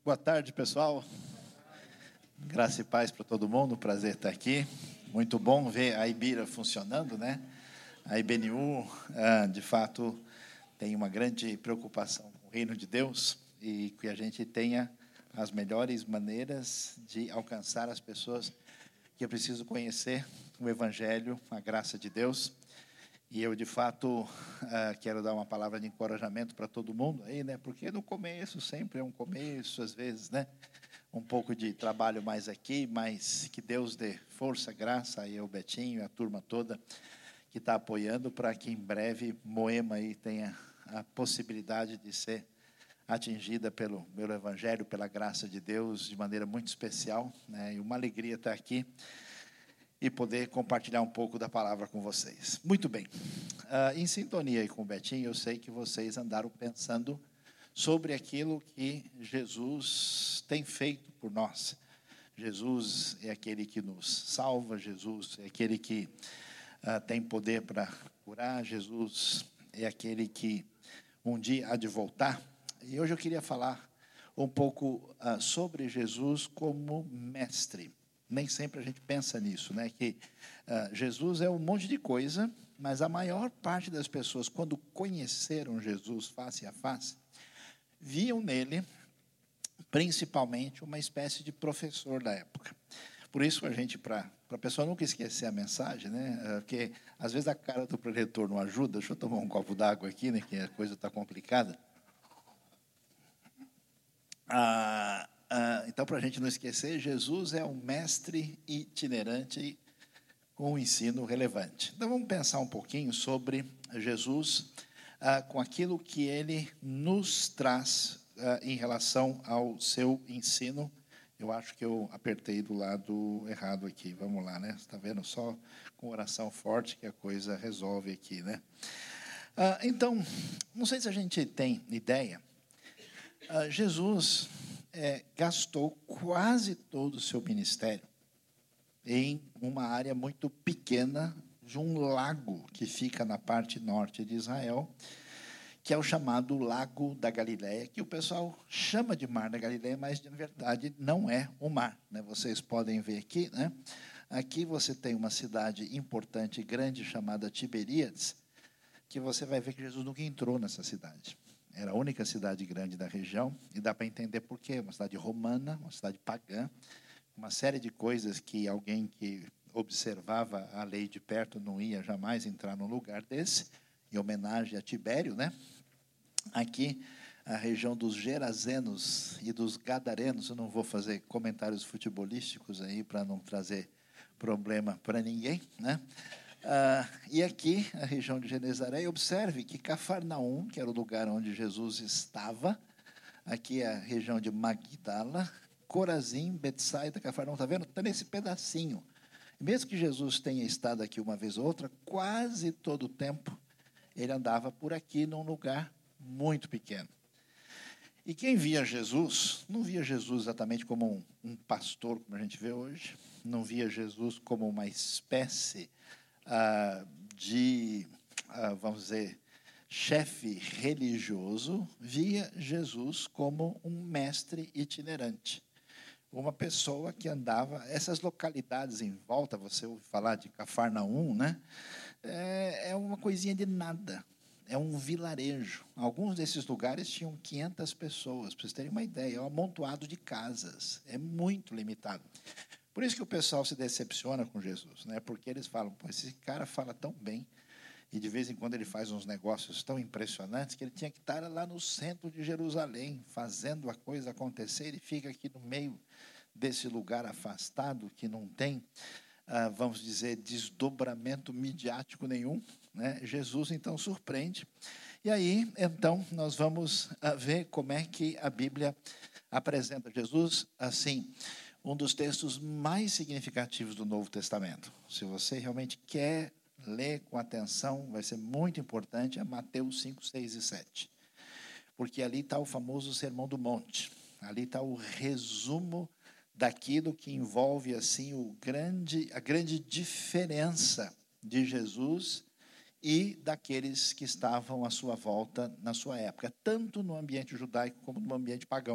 Boa tarde, pessoal. Graça e paz para todo mundo. Prazer estar aqui. Muito bom ver a Ibira funcionando, né? A IBNU, de fato, tem uma grande preocupação com o reino de Deus e que a gente tenha as melhores maneiras de alcançar as pessoas que eu preciso conhecer o Evangelho, a graça de Deus. E eu, de fato, quero dar uma palavra de encorajamento para todo mundo aí, né? Porque no começo, sempre é um começo, às vezes, né? Um pouco de trabalho mais aqui, mas que Deus dê força, graça, aí o Betinho e a turma toda que está apoiando para que em breve Moema aí tenha a possibilidade de ser atingida pelo Evangelho, pela graça de Deus, de maneira muito especial, né? E uma alegria estar aqui e poder compartilhar um pouco da palavra com vocês. Muito bem. Em sintonia aí com o Betinho, eu sei que vocês andaram pensando sobre aquilo que Jesus tem feito por nós. Jesus é aquele que nos salva, Jesus é aquele que tem poder para curar, Jesus é aquele que um dia há de voltar. E hoje eu queria falar um pouco sobre Jesus como mestre. Nem sempre a gente pensa nisso, né? Que Jesus é um monte de coisa, mas a maior parte das pessoas, quando conheceram Jesus face a face, viam nele, principalmente, uma espécie de professor da época. Por isso, a gente, para a pessoa nunca esquecer a mensagem, né? Porque, às vezes, a cara do preletor não ajuda. Deixa eu tomar um copo d'água aqui, né? Que a coisa está complicada. Então, para a gente não esquecer, Jesus é um mestre itinerante com um ensino relevante. Então, vamos pensar um pouquinho sobre Jesus com aquilo que ele nos traz em relação ao seu ensino. Eu acho que eu apertei do lado errado aqui. Vamos lá, né? Você está vendo? Só com oração forte que a coisa resolve aqui, né? Então, não sei se a gente tem ideia. Jesus gastou quase todo o seu ministério em uma área muito pequena de um lago que fica na parte norte de Israel, que é o chamado Lago da Galileia, que o pessoal chama de Mar da Galileia, mas, na verdade, não é o mar, né? Vocês podem ver aqui, né? Aqui você tem uma cidade importante e grande chamada Tiberíades, que você vai ver que Jesus nunca entrou nessa cidade. Era a única cidade grande da região, e dá para entender por quê. Uma cidade romana, uma cidade pagã, uma série de coisas que alguém que observava a lei de perto não ia jamais entrar num lugar desse, em homenagem a Tibério, né? Aqui, a região dos Gerazenos e dos Gadarenos, eu não vou fazer comentários futebolísticos aí para não trazer problema para ninguém, né? E aqui, a região de Genezaré, observe que Cafarnaum, que era o lugar onde Jesus estava, aqui é a região de Magdala, Corazim, Betsaida, Cafarnaum, está vendo? Está nesse pedacinho. Mesmo que Jesus tenha estado aqui uma vez ou outra, quase todo o tempo ele andava por aqui num lugar muito pequeno. E quem via Jesus, não via Jesus exatamente como um pastor, como a gente vê hoje, não via Jesus como uma espécie vamos dizer, chefe religioso, via Jesus como um mestre itinerante. Uma pessoa que andava, essas localidades em volta, você ouve falar de Cafarnaum, né? É uma coisinha de nada, é um vilarejo. Alguns desses lugares tinham 500 pessoas, para vocês terem uma ideia, é um amontoado de casas, é muito limitado. Por isso que o pessoal se decepciona com Jesus, né? Porque eles falam, pô, esse cara fala tão bem, e de vez em quando ele faz uns negócios tão impressionantes que ele tinha que estar lá no centro de Jerusalém, fazendo a coisa acontecer. Ele fica aqui no meio desse lugar afastado, que não tem, vamos dizer, desdobramento midiático nenhum, né? Jesus, então, surpreende. E aí, então, nós vamos ver como é que a Bíblia apresenta Jesus assim. Um dos textos mais significativos do Novo Testamento. Se você realmente quer ler com atenção, vai ser muito importante, é Mateus 5, 6 e 7. Porque ali está o famoso Sermão do Monte. Ali está o resumo daquilo que envolve assim, a grande diferença de Jesus e daqueles que estavam à sua volta na sua época, tanto no ambiente judaico como no ambiente pagão.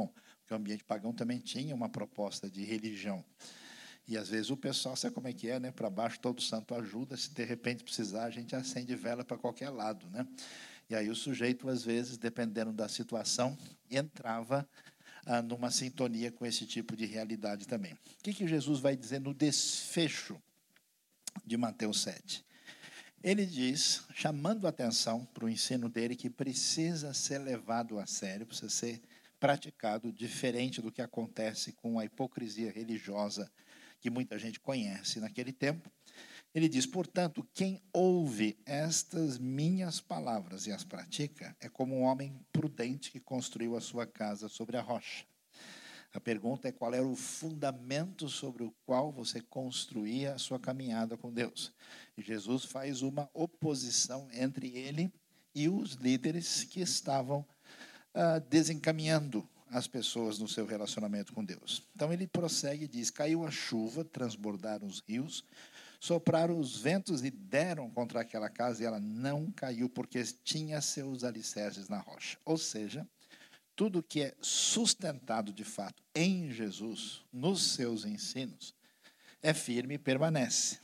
Porque o ambiente pagão também tinha uma proposta de religião. E, às vezes, o pessoal, sabe como é que é, né? Para baixo todo santo ajuda, se de repente precisar, a gente acende vela para qualquer lado, né? E aí o sujeito, às vezes, dependendo da situação, entrava numa sintonia com esse tipo de realidade também. O que Jesus vai dizer no desfecho de Mateus 7? Ele diz, chamando a atenção para o ensino dele, que precisa ser levado a sério, precisa ser praticado, diferente do que acontece com a hipocrisia religiosa que muita gente conhece naquele tempo. Ele diz, portanto, quem ouve estas minhas palavras e as pratica é como um homem prudente que construiu a sua casa sobre a rocha. A pergunta é qual era o fundamento sobre o qual você construía a sua caminhada com Deus. E Jesus faz uma oposição entre ele e os líderes que estavam desencaminhando as pessoas no seu relacionamento com Deus. Então ele prossegue e diz, caiu a chuva, transbordaram os rios, sopraram os ventos e deram contra aquela casa e ela não caiu porque tinha seus alicerces na rocha. Ou seja, tudo que é sustentado de fato em Jesus, nos seus ensinos, é firme e permanece.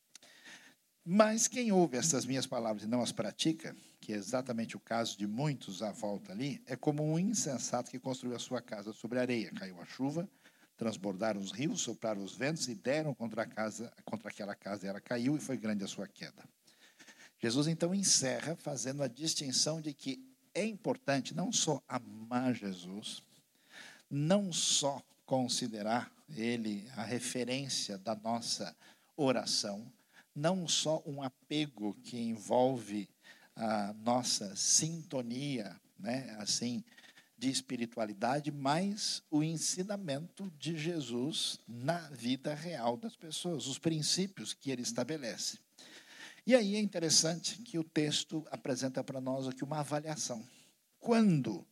Mas quem ouve essas minhas palavras e não as pratica, que é exatamente o caso de muitos à volta ali, é como um insensato que construiu a sua casa sobre areia. Caiu a chuva, transbordaram os rios, sopraram os ventos e deram contra aquela casa, e ela caiu e foi grande a sua queda. Jesus então encerra fazendo a distinção de que é importante não só amar Jesus, não só considerar ele a referência da nossa oração, não só um apego que envolve a nossa sintonia, né, assim, de espiritualidade, mas o ensinamento de Jesus na vida real das pessoas, os princípios que ele estabelece. E aí é interessante que o texto apresenta para nós aqui uma avaliação. Quando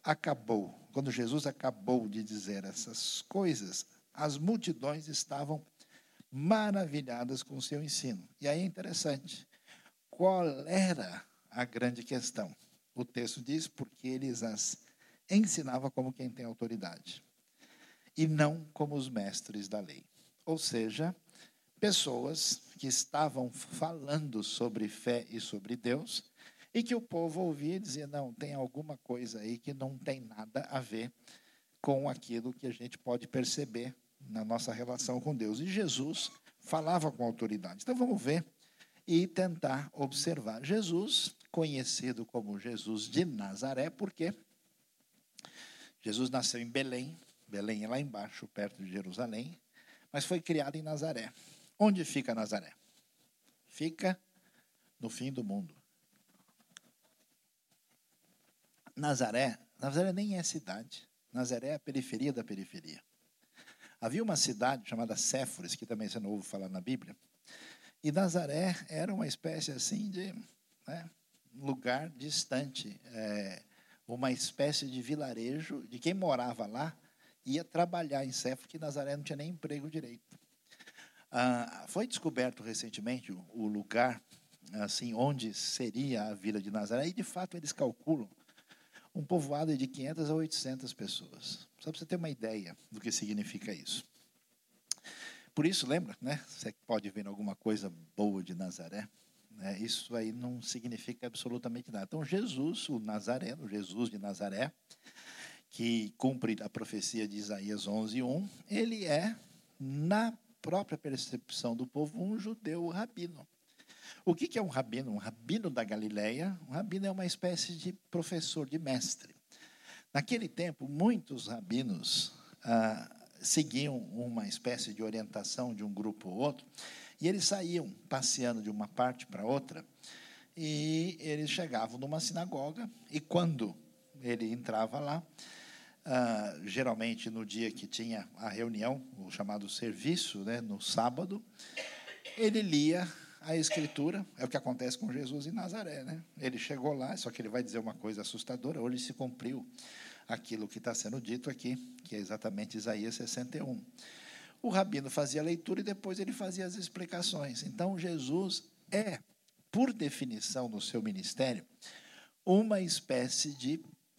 Jesus acabou de dizer essas coisas, as multidões estavam maravilhadas com o seu ensino. E aí é interessante, qual era a grande questão? O texto diz, porque eles as ensinavam como quem tem autoridade, e não como os mestres da lei. Ou seja, pessoas que estavam falando sobre fé e sobre Deus, e que o povo ouvia e dizia, não, tem alguma coisa aí que não tem nada a ver com aquilo que a gente pode perceber na nossa relação com Deus. E Jesus falava com autoridade. Então vamos ver e tentar observar. Jesus, conhecido como Jesus de Nazaré, porque Jesus nasceu em Belém. Belém é lá embaixo, perto de Jerusalém, mas foi criado em Nazaré. Onde fica Nazaré? Fica no fim do mundo. Nazaré nem é cidade. Nazaré é a periferia da periferia. Havia uma cidade chamada Séforis, que também você não ouve falar na Bíblia, e Nazaré era uma espécie assim de lugar distante, uma espécie de vilarejo de quem morava lá ia trabalhar em Séforis, porque Nazaré não tinha nem emprego direito. Foi descoberto recentemente o lugar assim onde seria a vila de Nazaré, e de fato eles calculam um povoado de 500 a 800 pessoas. Só para você ter uma ideia do que significa isso. Por isso, lembra, né? Você pode ver alguma coisa boa de Nazaré, né? Isso aí não significa absolutamente nada. Então, Jesus, o Nazareno, Jesus de Nazaré, que cumpre a profecia de Isaías 11:1, ele é, na própria percepção do povo, um judeu rabino. O que é um rabino? Um rabino da Galileia. Um rabino é uma espécie de professor, de mestre. Naquele tempo, muitos rabinos seguiam uma espécie de orientação de um grupo ou outro, e eles saíam passeando de uma parte para outra, e eles chegavam numa sinagoga, e quando ele entrava lá, geralmente no dia que tinha a reunião, o chamado serviço, né, no sábado, ele lia a Escritura. É o que acontece com Jesus em Nazaré, né? Ele chegou lá, só que ele vai dizer uma coisa assustadora, hoje se cumpriu aquilo que está sendo dito aqui, que é exatamente Isaías 61. O rabino fazia a leitura e depois ele fazia as explicações. Então, Jesus é, por definição no seu ministério, uma espécie de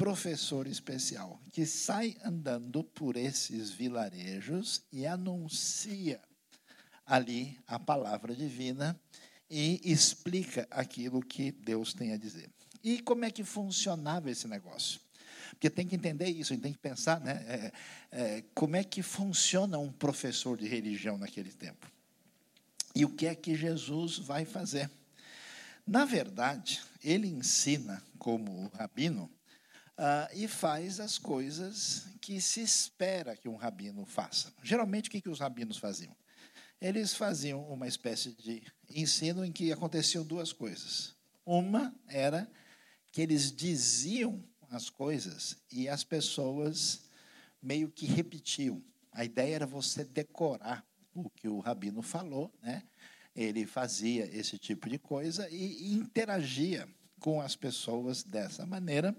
professor especial que sai andando por esses vilarejos e anuncia ali a palavra divina e explica aquilo que Deus tem a dizer. E como é que funcionava esse negócio? Porque tem que entender isso, a gente tem que pensar, né, como é que funciona um professor de religião naquele tempo. E o que é que Jesus vai fazer? Na verdade, ele ensina como rabino e faz as coisas que se espera que um rabino faça. Geralmente, o que os rabinos faziam? Eles faziam uma espécie de ensino em que aconteciam duas coisas. Uma era que eles diziam as coisas e as pessoas meio que repetiam. A ideia era você decorar o que o rabino falou, né? Ele fazia esse tipo de coisa e interagia com as pessoas dessa maneira.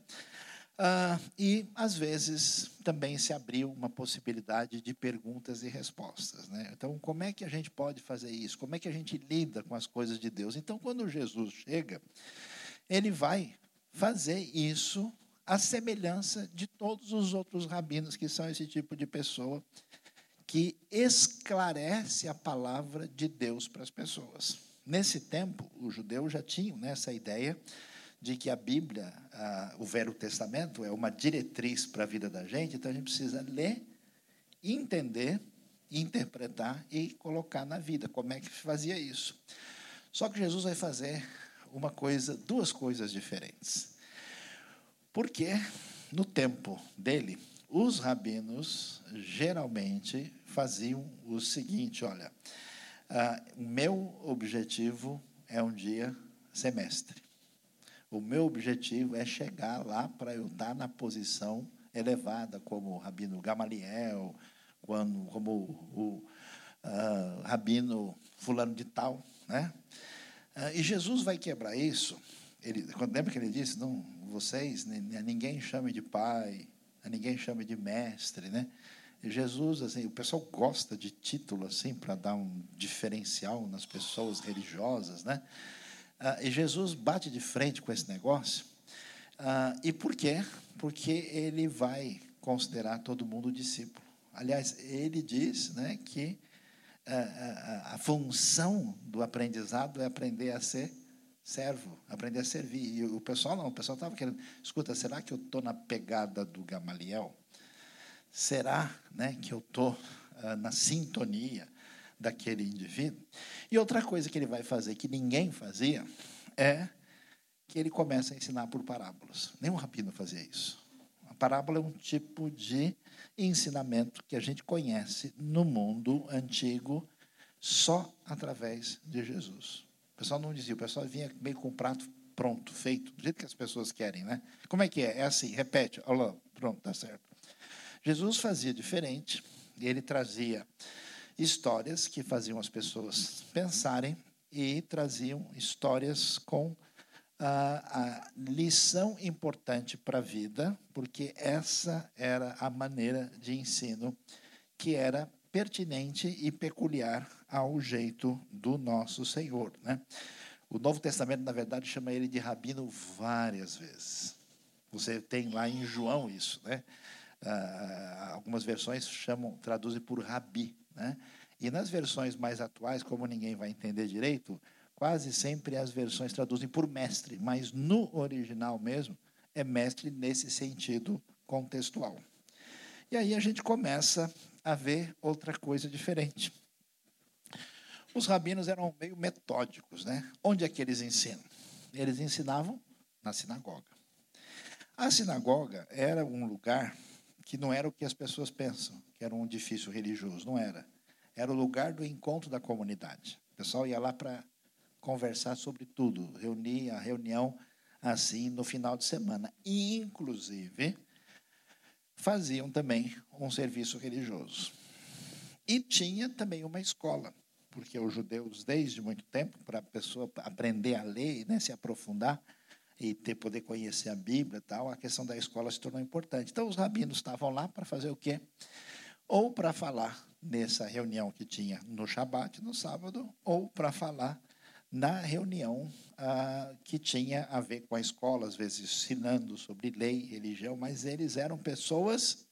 E, às vezes, também se abriu uma possibilidade de perguntas e respostas, né? Então, como é que a gente pode fazer isso? Como é que a gente lida com as coisas de Deus? Então, quando Jesus chega, ele vai fazer isso à semelhança de todos os outros rabinos, que são esse tipo de pessoa que esclarece a palavra de Deus para as pessoas. Nesse tempo, os judeus já tinham, né, essa ideia de que a Bíblia, o Velho Testamento, é uma diretriz para a vida da gente, então a gente precisa ler, entender, interpretar e colocar na vida. Como é que fazia isso? Só que Jesus vai fazer duas coisas diferentes. Porque no tempo dele, os rabinos geralmente faziam o seguinte: olha, o meu objetivo é um dia ser mestre. O meu objetivo é chegar lá para eu estar na posição elevada, como o rabino Gamaliel, como o rabino fulano de tal, né? E Jesus vai quebrar isso. Lembra que ele disse, não, vocês, ninguém chame de pai, ninguém chame de mestre, né? E Jesus, assim, o pessoal gosta de título assim para dar um diferencial nas pessoas religiosas, né? E Jesus bate de frente com esse negócio. E por quê? Porque ele vai considerar todo mundo discípulo. Aliás, ele diz, né, que a função do aprendizado é aprender a ser servo, aprender a servir. E o pessoal não, o pessoal estava querendo, escuta, será que eu estou na pegada do Gamaliel? Será, né, que eu estou na sintonia daquele indivíduo? E outra coisa que ele vai fazer que ninguém fazia é que ele começa a ensinar por parábolas. Nenhum rabino fazia isso. A parábola é um tipo de ensinamento que a gente conhece no mundo antigo só através de Jesus. O pessoal não dizia, o pessoal vinha meio com o prato pronto, feito, do jeito que as pessoas querem, né? Como é que é? É assim, repete, olha, pronto, tá certo. Jesus fazia diferente, e ele trazia histórias que faziam as pessoas pensarem e traziam histórias com a lição importante para a vida, porque essa era a maneira de ensino que era pertinente e peculiar ao jeito do nosso Senhor, né? O Novo Testamento, na verdade, chama ele de rabino várias vezes. Você tem lá em João isso, né? Algumas versões traduzem por rabi, né? E nas versões mais atuais, como ninguém vai entender direito, quase sempre as versões traduzem por mestre, mas no original mesmo é mestre nesse sentido contextual. E aí a gente começa a ver outra coisa diferente. Os rabinos eram meio metódicos, né? Onde é que eles ensinam? Eles ensinavam na sinagoga. A sinagoga era um lugar que não era o que as pessoas pensam, que era um edifício religioso, não era. Era o lugar do encontro da comunidade. O pessoal ia lá para conversar sobre tudo, reunia a reunião assim no final de semana. E, inclusive, faziam também um serviço religioso. E tinha também uma escola, porque os judeus, desde muito tempo, para a pessoa aprender a ler, né, se aprofundar e poder conhecer a Bíblia e tal, a questão da escola se tornou importante. Então, os rabinos estavam lá para fazer o quê? Ou para falar nessa reunião que tinha no Shabat, no sábado, ou para falar na reunião que tinha a ver com a escola, às vezes ensinando sobre lei, religião, mas eles eram pessoas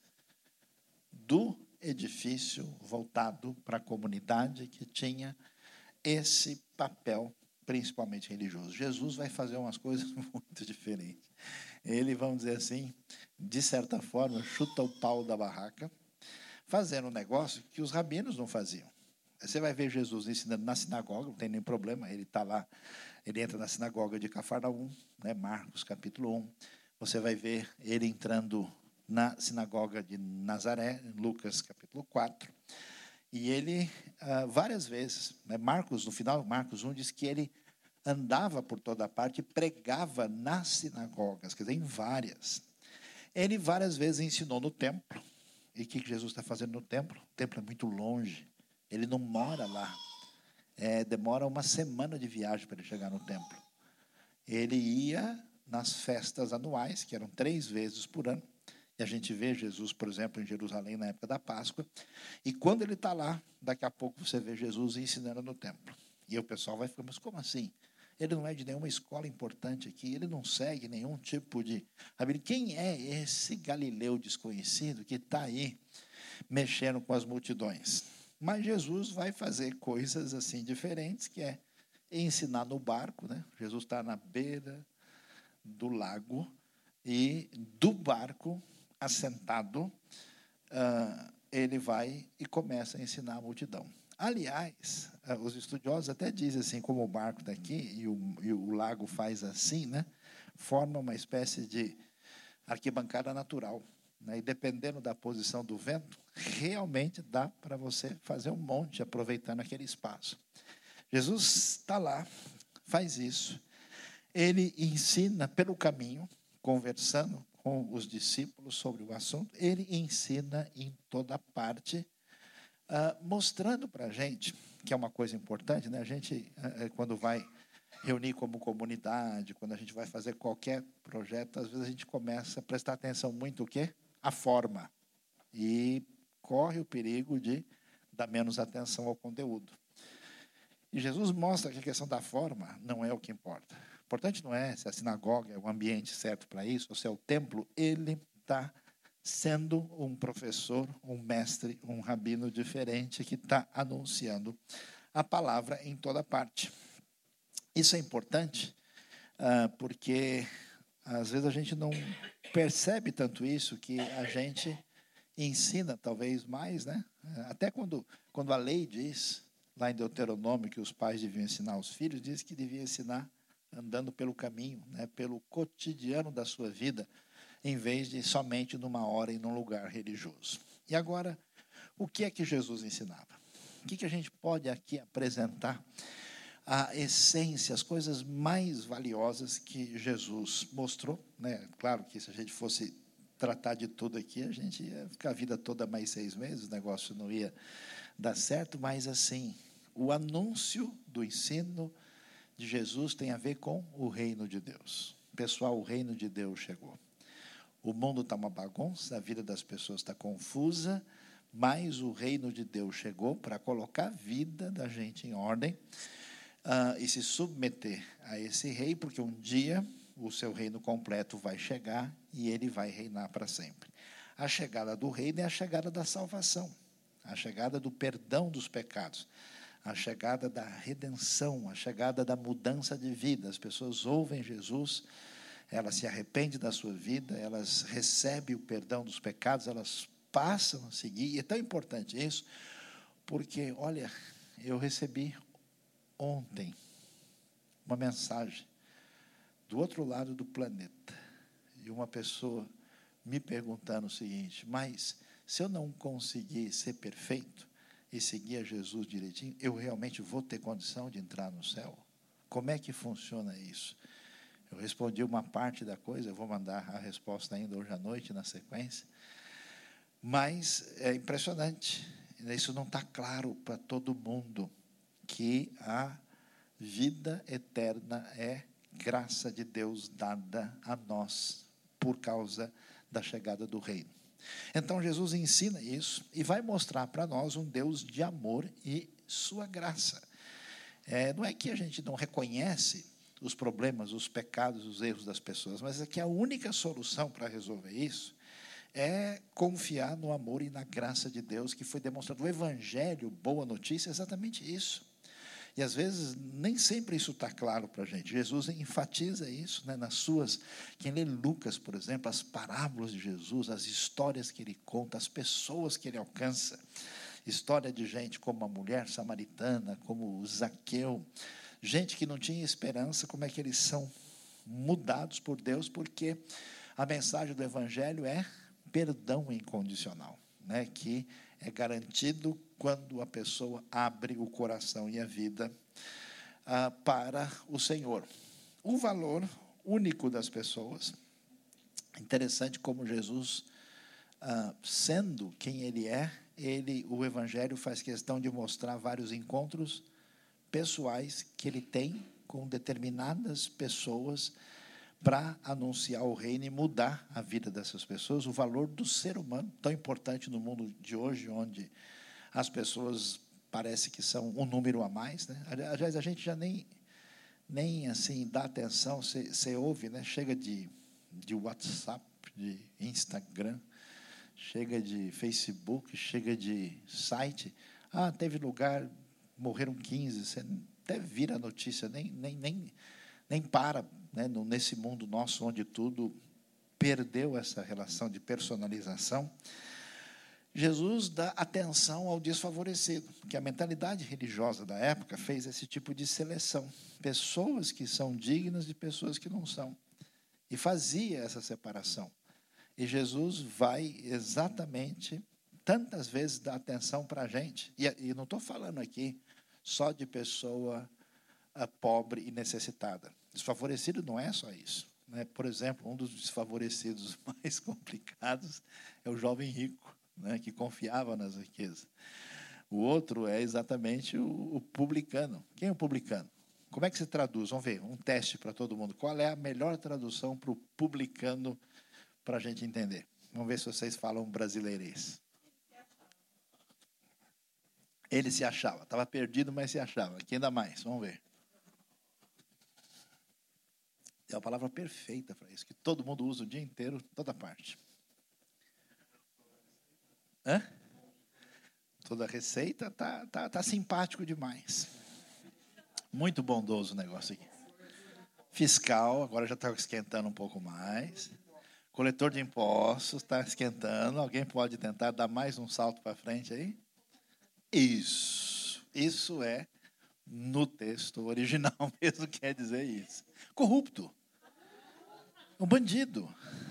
do edifício voltado para a comunidade que tinha esse papel, principalmente religioso. Jesus vai fazer umas coisas muito diferentes. Ele, vamos dizer assim, de certa forma, chuta o pau da barraca, fazendo um negócio que os rabinos não faziam. Você vai ver Jesus ensinando na sinagoga, não tem nenhum problema, ele está lá, ele entra na sinagoga de Cafarnaum, né, Marcos capítulo 1. Você vai ver ele entrando na sinagoga de Nazaré, em Lucas capítulo 4. E ele, várias vezes, né, Marcos, no final, Marcos 1 diz que ele andava por toda parte e pregava nas sinagogas, quer dizer, em várias. Ele várias vezes ensinou no templo. E o que Jesus está fazendo no templo? O templo é muito longe. Ele não mora lá. Demora uma semana de viagem para ele chegar no templo. Ele ia nas festas anuais, que eram 3 vezes por ano. E a gente vê Jesus, por exemplo, em Jerusalém na época da Páscoa. E quando ele está lá, daqui a pouco você vê Jesus ensinando no templo. E o pessoal vai falar, mas como assim? Ele não é de nenhuma escola importante aqui, ele não segue nenhum tipo de... Quem é esse Galileu desconhecido que está aí mexendo com as multidões? Mas Jesus vai fazer coisas assim diferentes, que é ensinar no barco, né? Jesus está na beira do lago e do barco, assentado, ele vai e começa a ensinar a multidão. Aliás, os estudiosos até dizem assim, como o barco está aqui e o lago faz assim, né? Forma uma espécie de arquibancada natural. Né? E dependendo da posição do vento, realmente dá para você fazer um monte aproveitando aquele espaço. Jesus está lá, faz isso. Ele ensina pelo caminho, conversando com os discípulos sobre o assunto. Ele ensina em toda parte, mostrando para a gente, que é uma coisa importante, né? A gente, quando vai reunir como comunidade, quando a gente vai fazer qualquer projeto, às vezes a gente começa a prestar atenção muito o quê? A forma. E corre o perigo de dar menos atenção ao conteúdo. E Jesus mostra que a questão da forma não é o que importa. O importante não é se a sinagoga é o ambiente certo para isso, ou se é o templo. Ele está sendo um professor, um mestre, um rabino diferente que está anunciando a palavra em toda parte. Isso é importante porque às vezes a gente não percebe tanto isso, que a gente ensina talvez mais, né? Até quando a lei diz, lá em Deuteronômio, que os pais deviam ensinar os filhos, diz que devia ensinar andando pelo caminho, né? Pelo cotidiano da sua vida, em vez de somente numa hora e num lugar religioso. E agora, o que é que Jesus ensinava? O que a gente pode aqui apresentar? A essência, as coisas mais valiosas que Jesus mostrou, né? Claro que se a gente fosse tratar de tudo aqui, a gente ia ficar a vida toda mais 6 meses, o negócio não ia dar certo, mas assim, o anúncio do ensino de Jesus tem a ver com o reino de Deus. Pessoal, o reino de Deus chegou. O mundo está uma bagunça, a vida das pessoas está confusa, mas o reino de Deus chegou para colocar a vida da gente em ordem e se submeter a esse rei, porque um dia o seu reino completo vai chegar e ele vai reinar para sempre. A chegada do reino é a chegada da salvação, a chegada do perdão dos pecados, a chegada da redenção, a chegada da mudança de vida. As pessoas ouvem Jesus, elas se arrependem da sua vida, elas recebem o perdão dos pecados, elas passam a seguir. E é tão importante isso, porque, olha, eu recebi ontem uma mensagem do outro lado do planeta, e uma pessoa me perguntando o seguinte: mas se eu não conseguir ser perfeito e seguir a Jesus direitinho, eu realmente vou ter condição de entrar no céu? Como é que funciona isso? Eu respondi uma parte da coisa, eu vou mandar a resposta ainda hoje à noite, na sequência. Mas é impressionante, isso não está claro para todo mundo, que a vida eterna é graça de Deus dada a nós por causa da chegada do reino. Então Jesus ensina isso e vai mostrar para nós um Deus de amor e sua graça. Não é que a gente não reconhece os problemas, os pecados, os erros das pessoas, mas é que a única solução para resolver isso é confiar no amor e na graça de Deus que foi demonstrado. O Evangelho, boa notícia, é exatamente isso. E, às vezes, nem sempre isso está claro para a gente. Jesus enfatiza isso, né, nas suas... Quem lê Lucas, por exemplo, as parábolas de Jesus, as histórias que ele conta, as pessoas que ele alcança. História de gente como a mulher samaritana, como o Zaqueu. Gente que não tinha esperança, como é que eles são mudados por Deus, porque a mensagem do Evangelho é perdão incondicional, né, que é garantido quando a pessoa abre o coração e a vida para o Senhor. O valor único das pessoas. Interessante como Jesus, sendo quem ele é, o Evangelho faz questão de mostrar vários encontros pessoais que ele tem com determinadas pessoas para anunciar o reino e mudar a vida dessas pessoas, o valor do ser humano, tão importante no mundo de hoje, onde as pessoas parece que são um número a mais, né? Aliás, a gente já nem assim dá atenção, você ouve, né? Chega de WhatsApp, de Instagram, chega de Facebook, chega de site. Teve lugar, morreram 15, você até vira a notícia, nem para, né, nesse mundo nosso, onde tudo perdeu essa relação de personalização. Jesus dá atenção ao desfavorecido, porque a mentalidade religiosa da época fez esse tipo de seleção. Pessoas que são dignas de pessoas que não são. E fazia essa separação. E Jesus vai exatamente, tantas vezes, dar atenção para a gente. E não estou falando aqui só de pessoa pobre e necessitada. Desfavorecido não é só isso, né? Por exemplo, um dos desfavorecidos mais complicados é o jovem rico, né, que confiava nas riquezas. O outro é exatamente o publicano. Quem é o publicano? Como é que se traduz? Vamos ver, um teste para todo mundo. Qual é a melhor tradução para o publicano para a gente entender? Vamos ver se vocês falam brasileirês. Ele se achava. Estava perdido, mas se achava. Aqui ainda mais. Vamos ver. É a palavra perfeita para isso, que todo mundo usa o dia inteiro, toda parte. Toda receita tá simpático demais. Muito bondoso o negócio aqui. Fiscal, agora já está esquentando um pouco mais. Coletor de impostos, está esquentando. Alguém pode tentar dar mais um salto para frente aí? Isso é no texto original mesmo, quer dizer isso. Corrupto. Um bandido.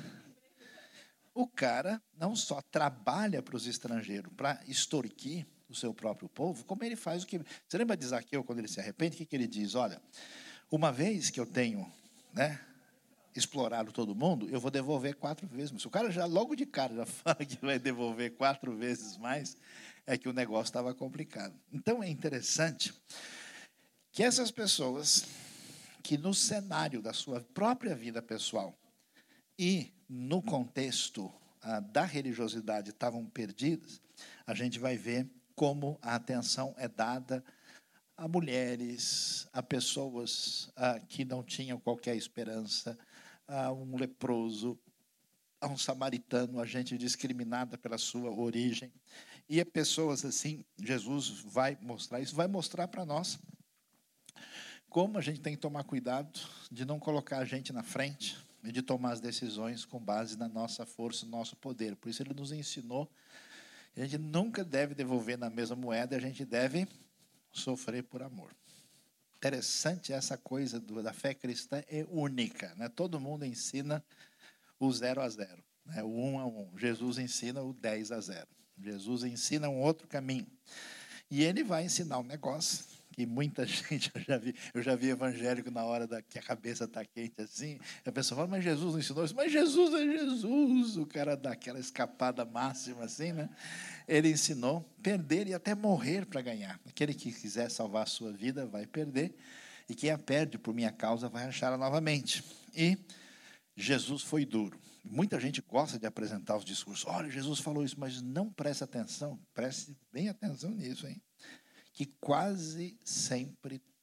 O cara não só trabalha para os estrangeiros, para extorquir o seu próprio povo, como ele faz o que... Você lembra de Zaqueu, quando ele se arrepende, o que ele diz? Olha, uma vez que eu tenho, né, explorado todo mundo, eu vou devolver 4 vezes. Mas se o cara já, logo de cara, já fala que vai devolver 4 vezes mais, é que o negócio estava complicado. Então, é interessante que essas pessoas que no cenário da sua própria vida pessoal e no contexto da religiosidade estavam perdidas, a gente vai ver como a atenção é dada a mulheres, a pessoas que não tinham qualquer esperança, a um leproso, a um samaritano, a gente discriminada pela sua origem. E a pessoas assim, Jesus vai mostrar isso, vai mostrar para nós como a gente tem que tomar cuidado de não colocar a gente na frente e de tomar as decisões com base na nossa força, no nosso poder. Por isso ele nos ensinou, a gente nunca deve devolver na mesma moeda, a gente deve sofrer por amor. Interessante essa coisa da fé cristã, é única, né? Todo mundo ensina o 0 a 0, né? O 1 a 1. Jesus ensina o 10 a 0. Jesus ensina um outro caminho. E ele vai ensinar um negócio que muita gente, eu já vi evangélico na hora que a cabeça está quente assim, a pessoa fala, mas Jesus não ensinou isso, mas Jesus é Jesus, o cara dá aquela escapada máxima assim, né? Ele ensinou perder e até morrer para ganhar. Aquele que quiser salvar a sua vida vai perder, e quem a perde por minha causa vai achá-la novamente. E Jesus foi duro. Muita gente gosta de apresentar os discursos. Olha, Jesus falou isso, mas não preste atenção. Preste bem atenção nisso, hein? Que quase sempre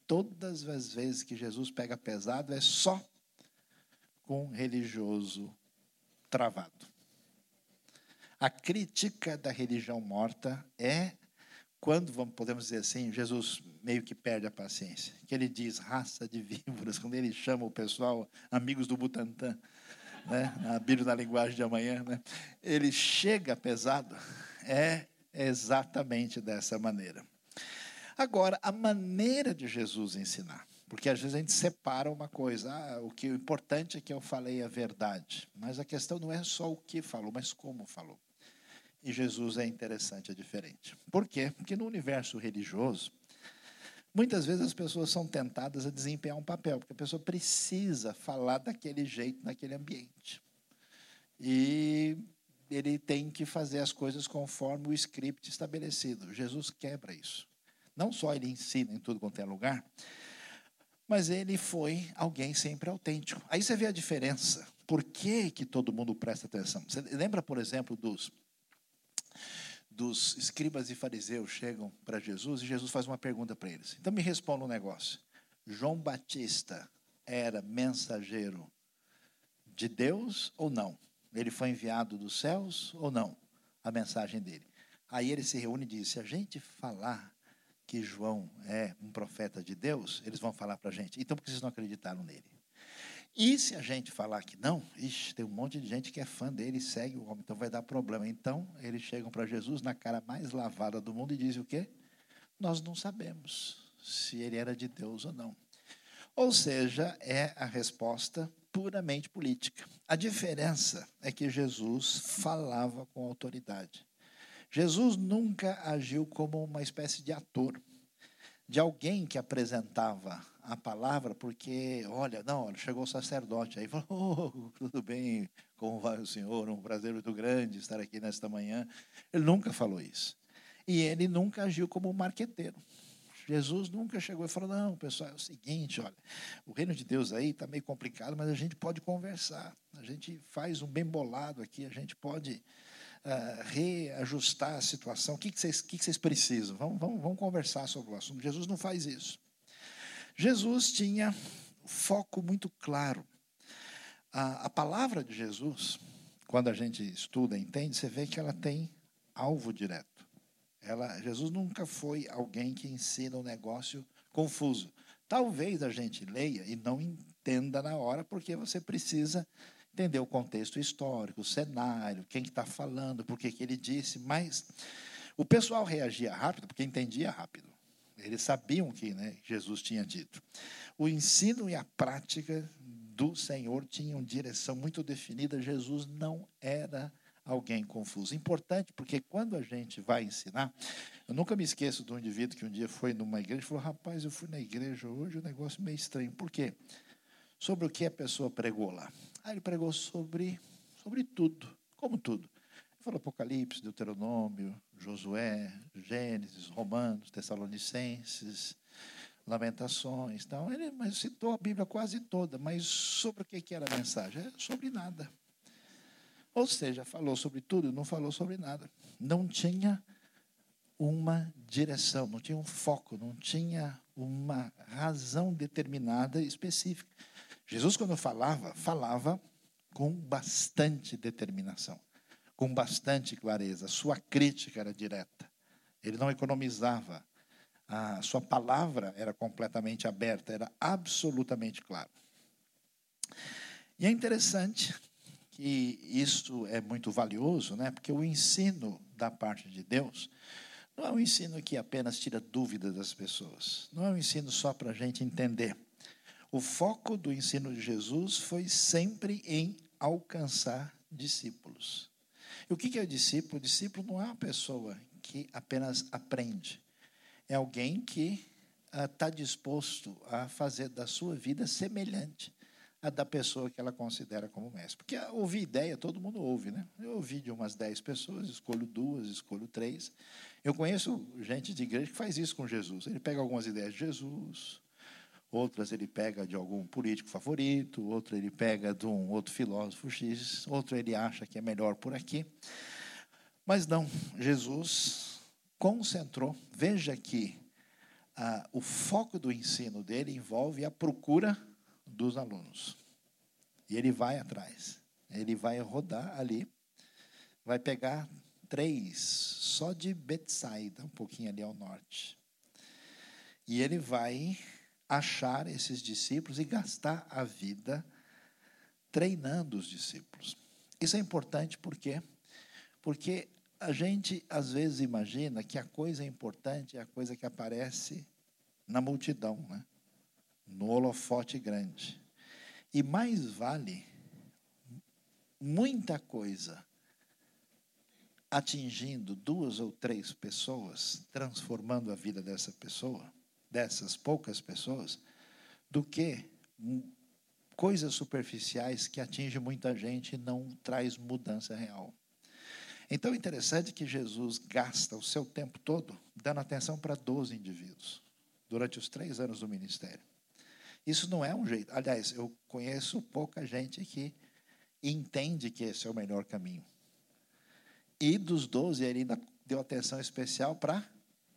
todas as vezes que Jesus pega pesado, é só com um religioso travado. A crítica da religião morta é quando, podemos dizer assim, Jesus meio que perde a paciência. Que ele diz, raça de víboras, quando ele chama o pessoal, amigos do Butantã, né? Na Bíblia, na linguagem de amanhã, né? Ele chega pesado, é exatamente dessa maneira. Agora, a maneira de Jesus ensinar, porque às vezes a gente separa uma coisa, o importante é que eu falei a verdade, mas a questão não é só o que falou, mas como falou. E Jesus é interessante, é diferente. Por quê? Porque no universo religioso, muitas vezes as pessoas são tentadas a desempenhar um papel, porque a pessoa precisa falar daquele jeito, naquele ambiente. E ele tem que fazer as coisas conforme o script estabelecido. Jesus quebra isso. Não só ele ensina em tudo quanto é lugar, mas ele foi alguém sempre autêntico. Aí você vê a diferença. Por que todo mundo presta atenção? Você lembra, por exemplo, dos escribas e fariseus chegam para Jesus e Jesus faz uma pergunta para eles. Então me responda um negócio. João Batista era mensageiro de Deus ou não? Ele foi enviado dos céus ou não? A mensagem dele. Aí ele se reúne e diz, se a gente falar que João é um profeta de Deus, eles vão falar para a gente. Então por que vocês não acreditaram nele? E se a gente falar que não, tem um monte de gente que é fã dele e segue o homem, então vai dar problema. Então, eles chegam para Jesus na cara mais lavada do mundo e dizem o quê? Nós não sabemos se ele era de Deus ou não. Ou seja, é a resposta puramente política. A diferença é que Jesus falava com autoridade. Jesus nunca agiu como uma espécie de ator, de alguém que apresentava a palavra, porque, olha, chegou o sacerdote, aí falou, tudo bem, como vai o senhor? Um prazer muito grande estar aqui nesta manhã. Ele nunca falou isso. E ele nunca agiu como um marqueteiro. Jesus nunca chegou e falou, não, pessoal, é o seguinte, olha, o reino de Deus aí está meio complicado, mas a gente pode conversar, a gente faz um bem bolado aqui, a gente pode reajustar a situação. O que vocês precisam? Vamos conversar sobre o assunto. Jesus não faz isso. Jesus tinha foco muito claro. A palavra de Jesus, quando a gente estuda, entende, você vê que ela tem alvo direto. Jesus nunca foi alguém que ensina um negócio confuso. Talvez a gente leia e não entenda na hora, porque você precisa entender o contexto histórico, o cenário, quem que está falando, por que ele disse, mas o pessoal reagia rápido, porque entendia rápido. Eles sabiam que Jesus tinha dito. O ensino e a prática do Senhor tinham direção muito definida. Jesus não era alguém confuso. Importante, porque quando a gente vai ensinar, eu nunca me esqueço de um indivíduo que um dia foi numa igreja e falou, rapaz, eu fui na igreja hoje, um negócio meio estranho. Por quê? Sobre o que a pessoa pregou lá? Ele pregou sobre tudo, como tudo. Ele falou Apocalipse, Deuteronômio, Josué, Gênesis, Romanos, Tessalonicenses, Lamentações. Então, ele citou a Bíblia quase toda, mas sobre o que era a mensagem? Sobre nada. Ou seja, falou sobre tudo, não falou sobre nada. Não tinha uma direção, não tinha um foco, não tinha uma razão determinada específica. Jesus, quando falava com bastante determinação, com bastante clareza. Sua crítica era direta. Ele não economizava. A sua palavra era completamente aberta, era absolutamente claro. E é interessante que isso é muito valioso, né? Porque o ensino da parte de Deus não é um ensino que apenas tira dúvidas das pessoas. Não é um ensino só para a gente entender. O foco do ensino de Jesus foi sempre em alcançar discípulos. E o que é o discípulo? O discípulo não é uma pessoa que apenas aprende. É alguém que está disposto a fazer da sua vida semelhante à da pessoa que ela considera como mestre. Porque ouvir ideia, todo mundo ouve, né? Eu ouvi de umas 10 pessoas, escolho 2, escolho 3. Eu conheço gente de igreja que faz isso com Jesus. Ele pega algumas ideias de Jesus, outras ele pega de algum político favorito, outro ele pega de um outro filósofo X, outro ele acha que é melhor por aqui. Mas não, Jesus concentrou. Veja que o foco do ensino dele envolve a procura dos alunos. E ele vai atrás. Ele vai rodar ali, vai pegar 3, só de Betsaida, um pouquinho ali ao norte. E ele vai achar esses discípulos e gastar a vida treinando os discípulos. Isso é importante porque a gente, às vezes, imagina que a coisa importante é a coisa que aparece na multidão, né? No holofote grande. E mais vale muita coisa atingindo 2 ou 3 pessoas, transformando a vida dessa pessoa, dessas poucas pessoas, do que coisas superficiais que atingem muita gente e não traz mudança real. Então, é interessante que Jesus gasta o seu tempo todo dando atenção para 12 indivíduos, durante os 3 anos do ministério. Isso não é um jeito. Aliás, eu conheço pouca gente que entende que esse é o melhor caminho. E dos 12, ele ainda deu atenção especial para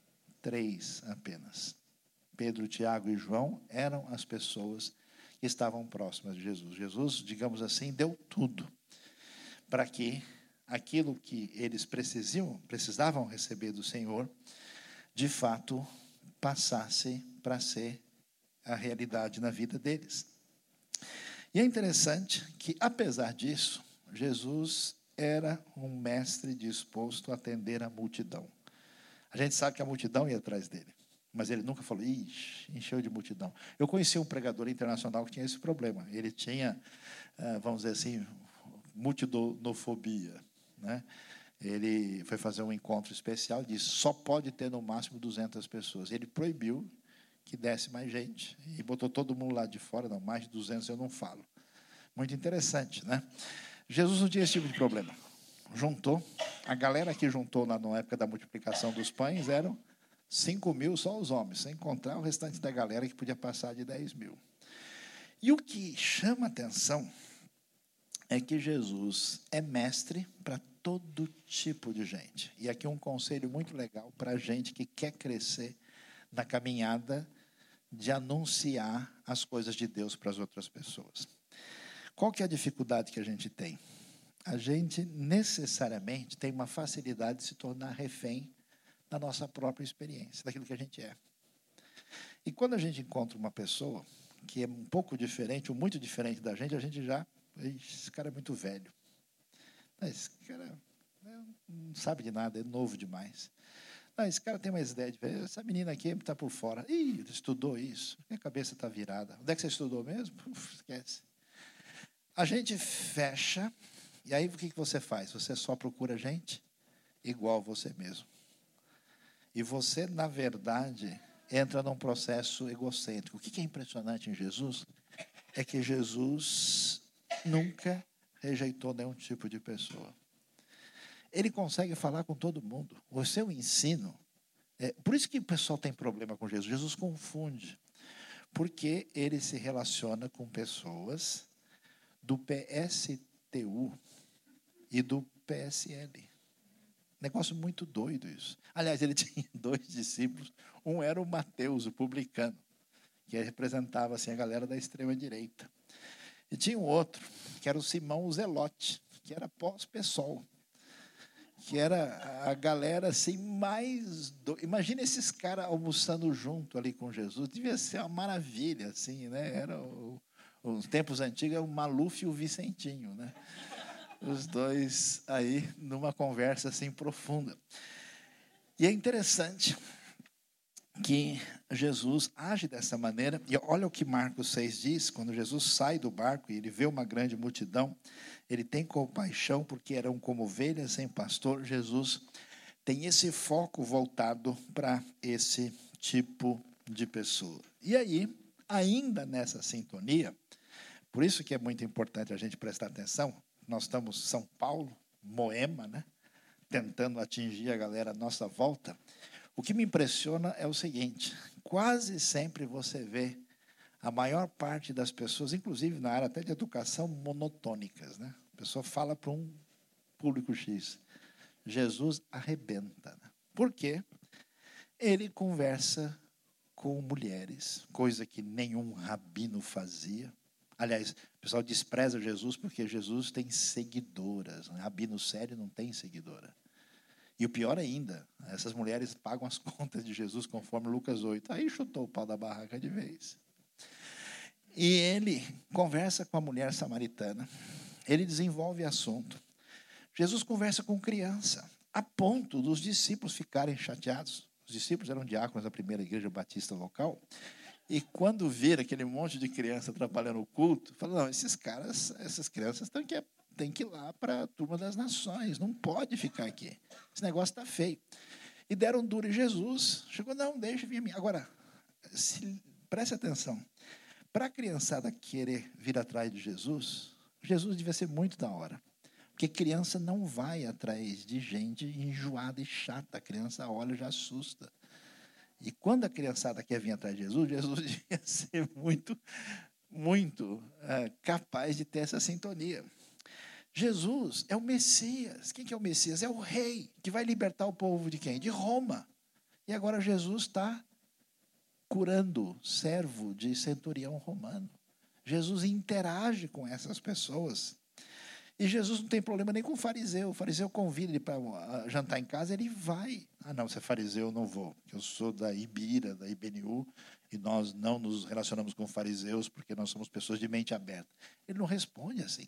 3 apenas. Pedro, Tiago e João eram as pessoas que estavam próximas de Jesus. Jesus, digamos assim, deu tudo para que aquilo que eles precisavam receber do Senhor, de fato, passasse para ser a realidade na vida deles. E é interessante que, apesar disso, Jesus era um mestre disposto a atender a multidão. A gente sabe que a multidão ia atrás dele, mas ele nunca falou, ixi, encheu de multidão. Eu conheci um pregador internacional que tinha esse problema. Ele tinha, vamos dizer assim, multidonofobia, né? Ele foi fazer um encontro especial e disse, só pode ter no máximo 200 pessoas. Ele proibiu que desse mais gente e botou todo mundo lá de fora. Não, mais de 200 eu não falo. Muito interessante, né? Jesus não tinha esse tipo de problema. Juntou, a galera que juntou na época da multiplicação dos pães eram 5.000 só os homens, sem contar o restante da galera que podia passar de 10.000. E o que chama atenção é que Jesus é mestre para todo tipo de gente. E aqui um conselho muito legal para a gente que quer crescer na caminhada de anunciar as coisas de Deus para as outras pessoas. Qual que é a dificuldade que a gente tem? A gente necessariamente tem uma facilidade de se tornar refém da nossa própria experiência, daquilo que a gente é. E quando a gente encontra uma pessoa que é um pouco diferente, ou muito diferente da gente, a gente já... Esse cara é muito velho. Esse cara não sabe de nada, é novo demais. Esse cara tem mais ideia de velho. Essa menina aqui está por fora. Ih, estudou isso. Minha cabeça está virada. Onde é que você estudou mesmo? Esquece. A gente fecha, e aí o que você faz? Você só procura gente igual a você mesmo. E você, na verdade, entra num processo egocêntrico. O que é impressionante em Jesus é que Jesus nunca rejeitou nenhum tipo de pessoa. Ele consegue falar com todo mundo. O seu ensino... por isso que o pessoal tem problema com Jesus. Jesus confunde. Porque ele se relaciona com pessoas do PSTU e do PSL. Negócio muito doido isso. Aliás, ele tinha 2 discípulos. Um era o Mateus, o publicano, que representava assim, a galera da extrema-direita. E tinha um outro, que era o Simão o Zelote, que era pós-PSOL, que era a galera assim mais... Imagina esses caras almoçando junto ali com Jesus. Devia ser uma maravilha, assim, né? Era os tempos antigos, o Maluf e o Vicentinho, né? Os dois aí numa conversa assim profunda. E é interessante que Jesus age dessa maneira. E olha o que Marcos 6 diz, quando Jesus sai do barco e ele vê uma grande multidão, ele tem compaixão porque eram como ovelhas sem pastor. Jesus tem esse foco voltado para esse tipo de pessoa. E aí, ainda nessa sintonia, por isso que é muito importante a gente prestar atenção, nós estamos em São Paulo, Moema, né? Tentando atingir a galera à nossa volta. O que me impressiona é o seguinte, quase sempre você vê a maior parte das pessoas, inclusive na área até de educação, monotônicas, né? A pessoa fala para um público X. Jesus arrebenta. Né? Por quê? Ele conversa com mulheres, coisa que nenhum rabino fazia. Aliás, o pessoal despreza Jesus porque Jesus tem seguidoras. Rabino sério não tem seguidora. E o pior ainda, essas mulheres pagam as contas de Jesus conforme Lucas 8. Aí chutou o pau da barraca de vez. E ele conversa com a mulher samaritana. Ele desenvolve assunto. Jesus conversa com criança, a ponto dos discípulos ficarem chateados. Os discípulos eram diáconos da primeira igreja batista local. E quando viram aquele monte de criança atrapalhando o culto, falaram, não, essas crianças têm que ir lá para a turma das nações, não pode ficar aqui. Esse negócio está feio. E deram duro em Jesus. Chegou, não, deixa vir a mim. Agora, preste atenção. Para a criançada querer vir atrás de Jesus, Jesus devia ser muito da hora. Porque criança não vai atrás de gente enjoada e chata. A criança olha e já assusta. E quando a criançada quer vir atrás de Jesus, Jesus devia ser muito capaz de ter essa sintonia. Jesus é o Messias. Quem que é o Messias? É o rei que vai libertar o povo de quem? De Roma. E agora Jesus está curando servo de centurião romano. Jesus interage com essas pessoas. E Jesus não tem problema nem com o fariseu. O fariseu convida ele para jantar em casa, ele vai. Ah, não, você é fariseu, eu não vou. Eu sou da Ibira, da IBNU, e nós não nos relacionamos com fariseus porque nós somos pessoas de mente aberta. Ele não responde assim.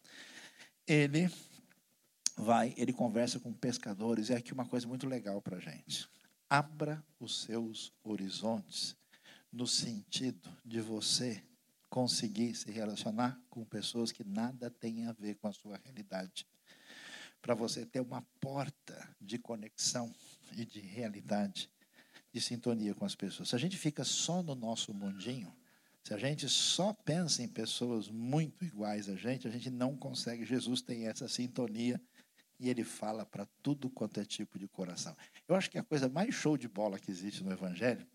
Ele conversa com pescadores. É aqui uma coisa muito legal para a gente. Abra os seus horizontes no sentido de você conseguir se relacionar com pessoas que nada têm a ver com a sua realidade. Para você ter uma porta de conexão e de realidade, de sintonia com as pessoas. Se a gente fica só no nosso mundinho, se a gente só pensa em pessoas muito iguais a gente não consegue. Jesus tem essa sintonia e ele fala para tudo quanto é tipo de coração. Eu acho que a coisa mais show de bola que existe no Evangelho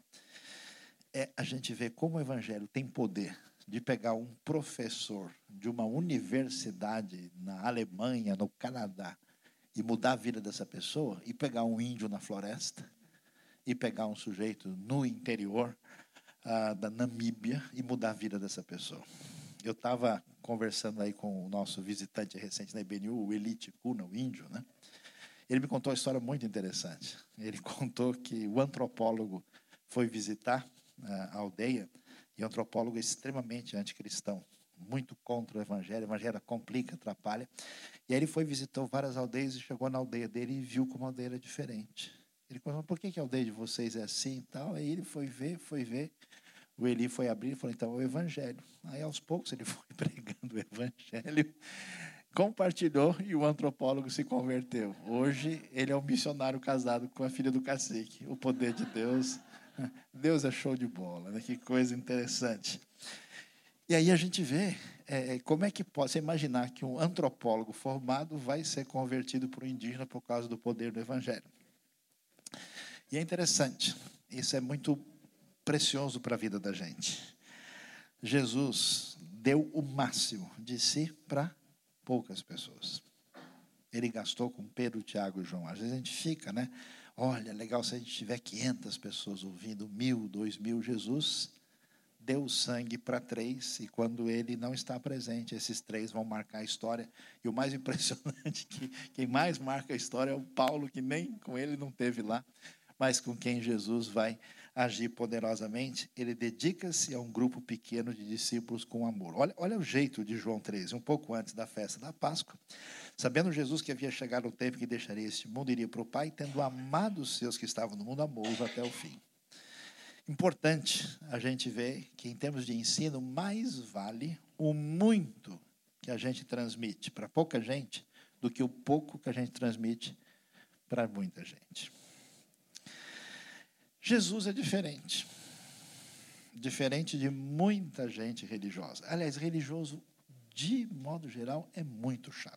é a gente ver como o Evangelho tem poder de pegar um professor de uma universidade na Alemanha, no Canadá, e mudar a vida dessa pessoa, e pegar um índio na floresta, e pegar um sujeito no interior da Namíbia e mudar a vida dessa pessoa. Eu estava conversando aí com o nosso visitante recente na IBNU, o Eli Ticuna, o índio, né? Ele me contou uma história muito interessante. Ele contou que o antropólogo foi visitar a aldeia, e o antropólogo é extremamente anticristão, muito contra o evangelho complica, atrapalha. E aí ele visitou várias aldeias e chegou na aldeia dele e viu como a aldeia era diferente. Ele falou, por que a aldeia de vocês é assim e tal? Aí ele foi ver. O Eli foi abrir e falou, então é o evangelho. Aí aos poucos ele foi pregando o evangelho, compartilhou e o antropólogo se converteu. Hoje ele é um missionário casado com a filha do cacique. O poder de Deus... Deus é show de bola, né? Que coisa interessante. E aí a gente vê como é que pode você imaginar que um antropólogo formado vai ser convertido para o indígena por causa do poder do evangelho. E é interessante, isso é muito precioso para a vida da gente. Jesus deu o máximo de si para poucas pessoas. Ele gastou com Pedro, Tiago e João. Às vezes a gente fica, né? Olha, legal se a gente tiver 500 pessoas ouvindo, 1.000, 2.000. Jesus deu sangue para 3, e quando ele não está presente, esses 3 vão marcar a história. E o mais impressionante é que quem mais marca a história é o Paulo, que nem com ele não teve lá, mas com quem Jesus vai agir poderosamente. Ele dedica-se a um grupo pequeno de discípulos com amor. Olha o jeito de João 13, um pouco antes da festa da Páscoa. Sabendo Jesus que havia chegado o tempo que deixaria este mundo, iria para o Pai, tendo amado os seus que estavam no mundo, amou-os até o fim. Importante a gente ver que, em termos de ensino, mais vale o muito que a gente transmite para pouca gente do que o pouco que a gente transmite para muita gente. Jesus é diferente de muita gente religiosa. Aliás, religioso, de modo geral, é muito chato.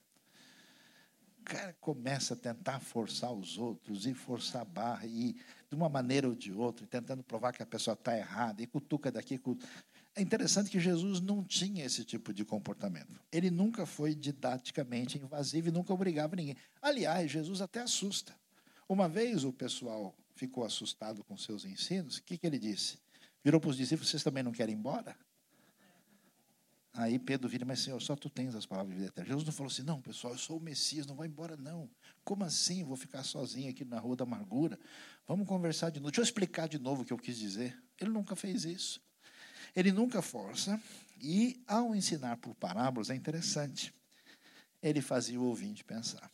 O cara começa a tentar forçar os outros e forçar a barra, e de uma maneira ou de outra, tentando provar que a pessoa está errada, e cutuca daqui. É interessante que Jesus não tinha esse tipo de comportamento. Ele nunca foi didaticamente invasivo e nunca obrigava ninguém. Aliás, Jesus até assusta. Uma vez o pessoal ficou assustado com seus ensinos. O que ele disse? Virou para os discípulos: vocês também não querem ir embora? Aí Pedro vira: mas Senhor, só tu tens as palavras de vida eterna. Jesus não falou assim: não, pessoal, eu sou o Messias, não vou embora não. Como assim? Vou ficar sozinho aqui na rua da amargura? Vamos conversar de novo. Deixa eu explicar de novo o que eu quis dizer. Ele nunca fez isso. Ele nunca força. E ao ensinar por parábolas, é interessante, ele fazia o ouvinte pensar.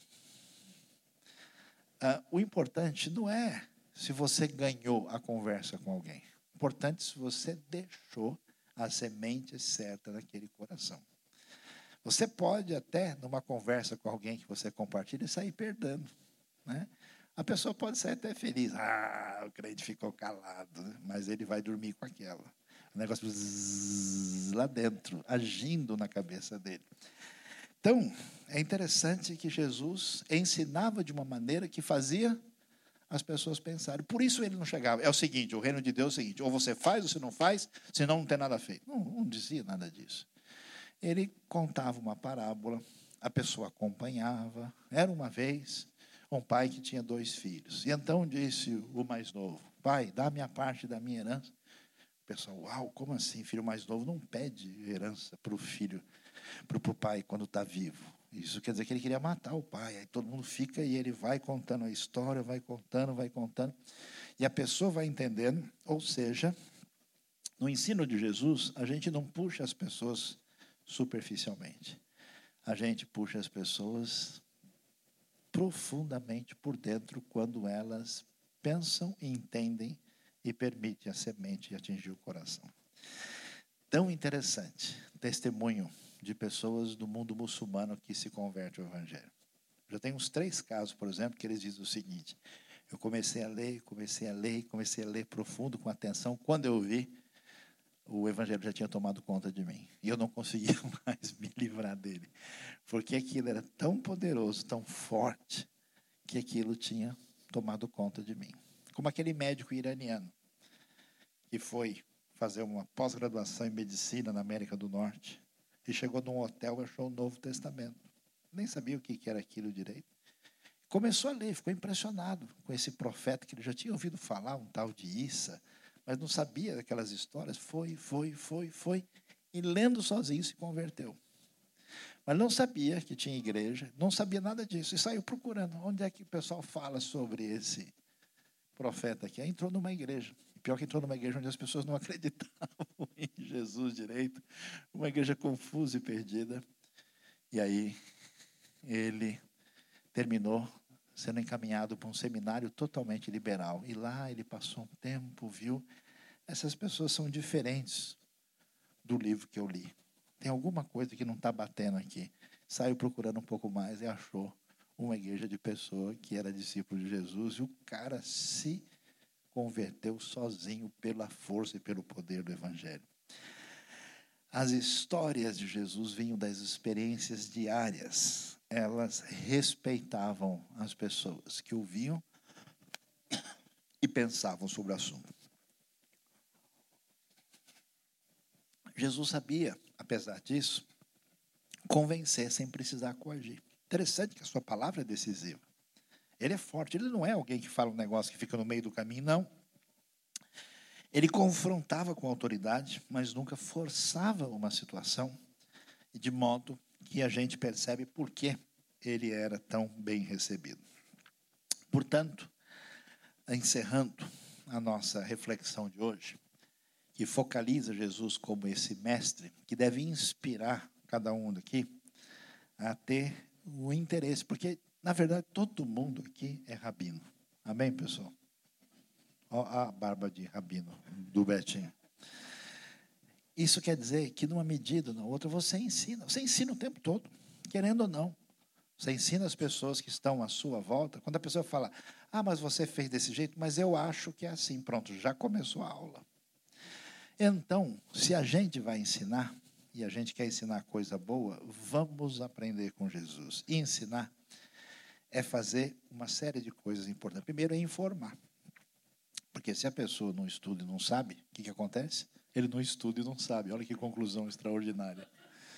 O importante não é se você ganhou a conversa com alguém. O importante é se você deixou a semente certa naquele coração. Você pode até, numa conversa com alguém que você compartilha, sair perdendo, né? A pessoa pode sair até feliz. O crente ficou calado, né? Mas ele vai dormir com aquela. O negócio lá dentro, agindo na cabeça dele. Então, é interessante que Jesus ensinava de uma maneira que fazia as pessoas pensarem. Por isso ele não chegava. É o seguinte, o reino de Deus é o seguinte: ou você faz ou você não faz, senão não tem nada feito. Não dizia nada disso. Ele contava uma parábola, a pessoa acompanhava. Era uma vez um pai que tinha 2 filhos. E então disse o mais novo: pai, dá a minha parte da minha herança. O pessoal: uau, como assim? Filho mais novo não pede herança para o filho, para o pai quando está vivo. Isso quer dizer que ele queria matar o pai. Aí todo mundo fica e ele vai contando a história, vai contando. E a pessoa vai entendendo. Ou seja, no ensino de Jesus, a gente não puxa as pessoas superficialmente. A gente puxa as pessoas profundamente por dentro quando elas pensam e entendem e permitem a semente atingir o coração. Tão interessante, testemunho de pessoas do mundo muçulmano que se convertem ao Evangelho. Já tem uns 3 casos, por exemplo, que eles dizem o seguinte: eu comecei a ler profundo, com atenção. Quando eu vi, o Evangelho já tinha tomado conta de mim. E eu não conseguia mais me livrar dele. Porque aquilo era tão poderoso, tão forte, que aquilo tinha tomado conta de mim. Como aquele médico iraniano que foi fazer uma pós-graduação em medicina na América do Norte e chegou num hotel e achou o Novo Testamento. Nem sabia o que era aquilo direito. Começou a ler, ficou impressionado com esse profeta que ele já tinha ouvido falar, um tal de Issa, mas não sabia daquelas histórias. Foi. E lendo sozinho se converteu. Mas não sabia que tinha igreja, não sabia nada disso. E saiu procurando. Onde é que o pessoal fala sobre esse profeta aqui? Aí entrou numa igreja. Pior que entrou numa igreja onde as pessoas não acreditavam em Jesus direito. Uma igreja confusa e perdida. E aí ele terminou sendo encaminhado para um seminário totalmente liberal. E lá ele passou um tempo, viu? Essas pessoas são diferentes do livro que eu li. Tem alguma coisa que não está batendo aqui. Saiu procurando um pouco mais e achou uma igreja de pessoa que era discípulo de Jesus. E o cara se converteu sozinho pela força e pelo poder do Evangelho. As histórias de Jesus vinham das experiências diárias. Elas respeitavam as pessoas que ouviam e pensavam sobre o assunto. Jesus sabia, apesar disso, convencer sem precisar coagir. Interessante que a sua palavra é decisiva. Ele é forte, ele não é alguém que fala um negócio que fica no meio do caminho, não. Ele confrontava com autoridade, mas nunca forçava uma situação, de modo que a gente percebe por que ele era tão bem recebido. Portanto, encerrando a nossa reflexão de hoje, que focaliza Jesus como esse mestre, que deve inspirar cada um daqui a ter o interesse, porque, na verdade, todo mundo aqui é rabino. Amém, pessoal? Ó, a barba de rabino do Betinho. Isso quer dizer que, numa medida ou na outra, você ensina. Você ensina o tempo todo, querendo ou não. Você ensina as pessoas que estão à sua volta. Quando a pessoa fala: mas você fez desse jeito, mas eu acho que é assim. Pronto, já começou a aula. Então, se a gente vai ensinar, e a gente quer ensinar coisa boa, vamos aprender com Jesus. E ensinar é fazer uma série de coisas importantes. Primeiro é informar. Porque se a pessoa não estuda e não sabe, o que acontece? Ele não estuda e não sabe. Olha que conclusão extraordinária.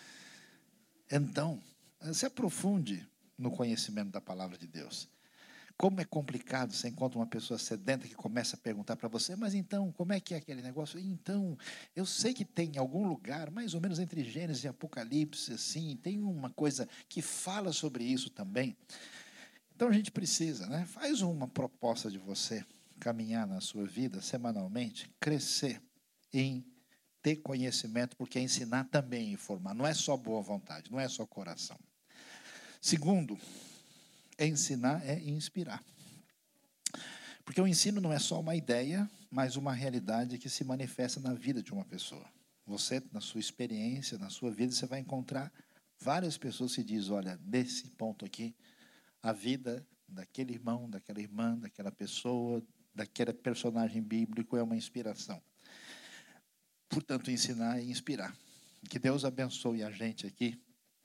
Então, se aprofunde no conhecimento da palavra de Deus. Como é complicado, você encontra uma pessoa sedenta que começa a perguntar para você, mas então, como é que é aquele negócio? Então, eu sei que tem em algum lugar, mais ou menos entre Gênesis e Apocalipse, assim, tem uma coisa que fala sobre isso também. Então, a gente precisa, né? Faz uma proposta de você caminhar na sua vida semanalmente, crescer em ter conhecimento, porque ensinar também é informar, não é só boa vontade, não é só coração. Segundo, ensinar é inspirar. Porque o ensino não é só uma ideia, mas uma realidade que se manifesta na vida de uma pessoa. Você, na sua experiência, na sua vida, você vai encontrar várias pessoas que dizem, olha, desse ponto aqui, a vida daquele irmão, daquela irmã, daquela pessoa, daquele personagem bíblico é uma inspiração. Portanto, ensinar e inspirar. Que Deus abençoe a gente aqui,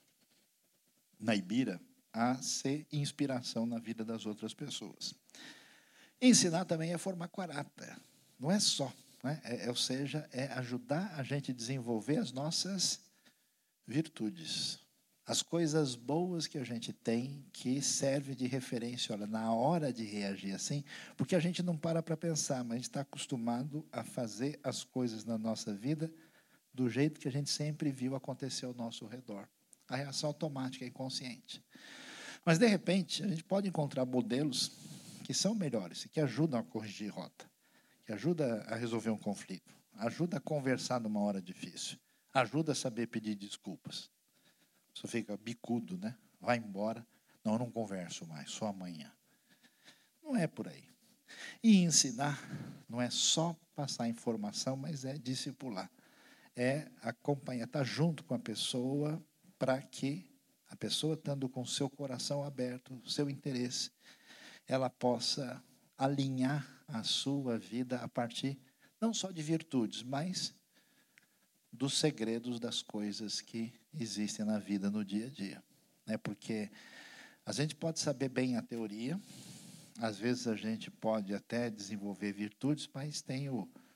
na Ibira, a ser inspiração na vida das outras pessoas. Ensinar também é formar caráter. Não é só, né? Ou seja, é ajudar a gente a desenvolver as nossas virtudes. As coisas boas que a gente tem, que serve de referência, olha, na hora de reagir assim, porque a gente não para pensar, mas a gente está acostumado a fazer as coisas na nossa vida do jeito que a gente sempre viu acontecer ao nosso redor. A reação automática é inconsciente. Mas, de repente, a gente pode encontrar modelos que são melhores, que ajudam a corrigir rota, que ajudam a resolver um conflito, ajuda a conversar numa hora difícil, ajuda a saber pedir desculpas. Só fica bicudo, né? Vai embora. Não, eu não converso mais, só amanhã. Não é por aí. E ensinar não é só passar informação, mas é discipular. É acompanhar, estar junto com a pessoa para que a pessoa, estando com o seu coração aberto, seu interesse, ela possa alinhar a sua vida a partir não só de virtudes, mas dos segredos das coisas que existem na vida no dia a dia. Porque a gente pode saber bem a teoria, às vezes a gente pode até desenvolver virtudes, mas tem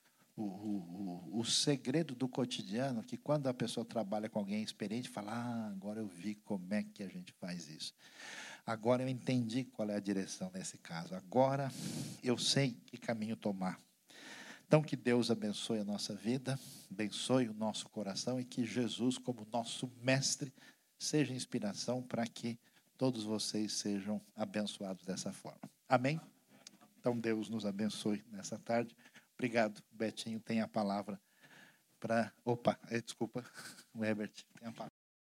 o segredo do cotidiano, que quando a pessoa trabalha com alguém experiente, fala, agora eu vi como é que a gente faz isso. Agora eu entendi qual é a direção nesse caso. Agora eu sei que caminho tomar. Então, que Deus abençoe a nossa vida, abençoe o nosso coração e que Jesus, como nosso mestre, seja inspiração para que todos vocês sejam abençoados dessa forma. Amém? Então, Deus nos abençoe nessa tarde. Obrigado, Betinho. Tem a palavra para... Desculpa, o Herbert tem a palavra.